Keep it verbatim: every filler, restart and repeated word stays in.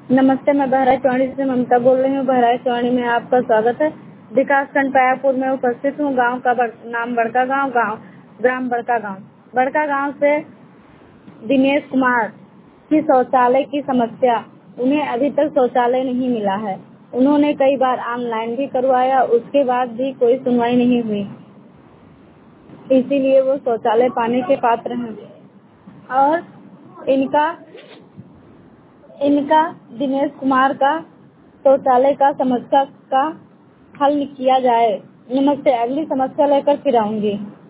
नमस्ते, मैं बहराइच चौड़ी से ममता बोल रही हूँ। बहराइच चौड़ी में आपका स्वागत है। विकासखंड पायापुर में उपस्थित हूँ। गांव का बड़, नाम बड़का गांव गांव ग्राम बड़का गांव बड़का गांव से दिनेश कुमार की शौचालय की समस्या। उन्हें अभी तक शौचालय नहीं मिला है। उन्होंने कई बार ऑनलाइन भी करवाया, उसके बाद भी कोई सुनवाई नहीं हुई, इसीलिए वो शौचालय पाने के पात्र हैं। और इनका इनका दिनेश कुमार का शौचालय का समस्या का हल किया जाए। नमस्ते, अगली समस्या लेकर फिर आऊंगी।